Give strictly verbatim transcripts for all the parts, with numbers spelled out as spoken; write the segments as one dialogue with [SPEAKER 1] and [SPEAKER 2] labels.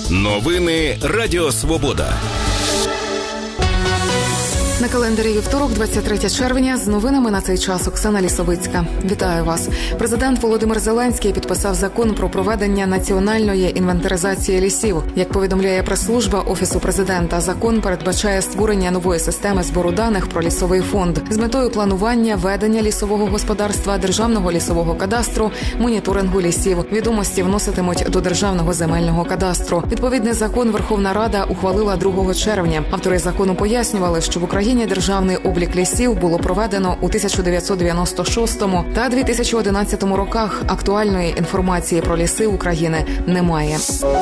[SPEAKER 1] Новини Радіо Свобода.
[SPEAKER 2] На календарі вівторок, двадцять третє червня, з новинами на цей час Оксана Лісовицька. Вітаю вас. Президент Володимир Зеленський підписав закон про проведення національної інвентаризації лісів. Як повідомляє прес-служба Офісу президента, закон передбачає створення нової системи збору даних про лісовий фонд з метою планування, ведення лісового господарства, державного лісового кадастру, моніторингу лісів. Відомості вноситимуть до державного земельного кадастру. Відповідний закон Верховна Рада ухвалила другого червня. Автори закону пояснювали, що в Україні державний облік лісів було проведено у тисяча дев'ятсот дев'яносто шостому та дві тисячі одинадцятому роках. Актуальної інформації про ліси України немає.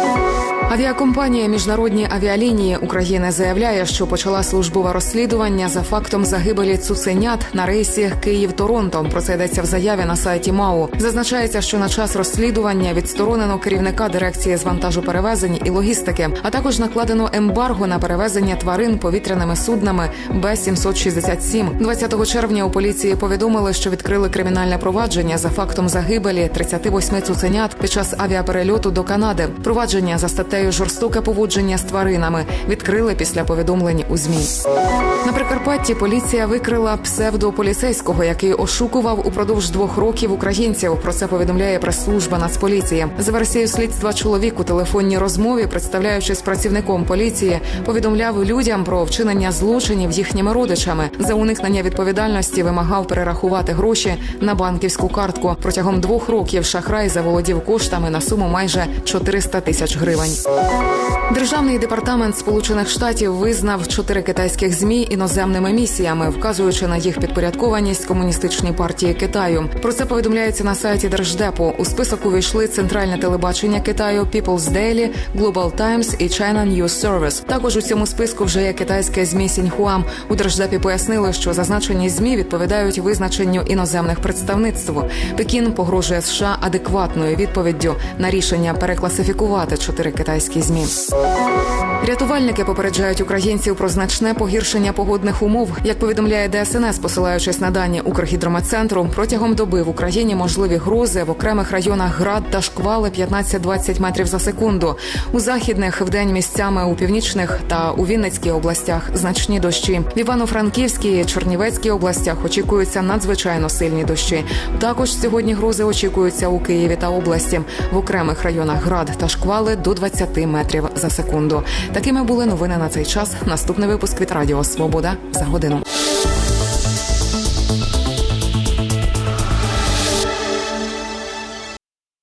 [SPEAKER 2] Авіакомпанія «Міжнародні авіалінії України» заявляє, що почала службове розслідування за фактом загибелі цуценят на рейсі Київ-Торонто. Про це йдеться в заяві на сайті МАУ. Зазначається, що на час розслідування відсторонено керівника дирекції з вантажоперевезень і логістики, а також накладено ембарго на перевезення тварин повітряними суднами Бе сімсот шістдесят сім. двадцятого червня у поліції повідомили, що відкрили кримінальне провадження за фактом загибелі тридцяти восьми цуценят під час авіаперельоту до Канади. Провадження за статтею «Жорстоке поводження з тваринами» відкрили після повідомлень у ЗМІ. На Прикарпатті поліція викрила псевдополіцейського, який ошукував упродовж двох років українців. Про це повідомляє прес-служба Нацполіції. За версією слідства, чоловік у телефонній розмові, представляючись працівником поліції, повідомляв людям про вчинення злочинів їхніми родичами. За уникнення відповідальності вимагав перерахувати гроші на банківську картку. Протягом двох років шахрай заволодів коштами на суму майже чотириста тисяч гривень. Державний департамент Сполучених Штатів визнав чотири китайських ЗМІ іноземними місіями, вказуючи на їх підпорядкованість Комуністичній партії Китаю. Про це повідомляється на сайті Держдепу. У список увійшли Центральне телебачення Китаю, People's Daily, Global Times і China News Service. Також у цьому списку вже є китайське ЗМІ Сіньхуа. У Держдепі пояснили, що зазначені ЗМІ відповідають визначенню іноземних представництв. Пекін погрожує США адекватною відповіддю на рішення перекласифікувати чотири китайські ЗМІ. Рятувальники попереджають українців про значне погіршення погодних умов. Як повідомляє Де Ес Ен Ес, посилаючись на дані Укргідрометцентру, протягом доби в Україні можливі грози, в окремих районах град та шквали п'ятнадцять-двадцять метрів за секунду. У західних вдень місцями у північних та у Вінницькій областях значні дощі. В Івано-Франківській і Чернівецькій областях очікуються надзвичайно сильні дощі. Також сьогодні грози очікуються у Києві та області. В окремих районах град та шквали до двадцяти метрів за секунду. Такими були новини на цей час. Наступний випуск від Радіо Свобода за годину.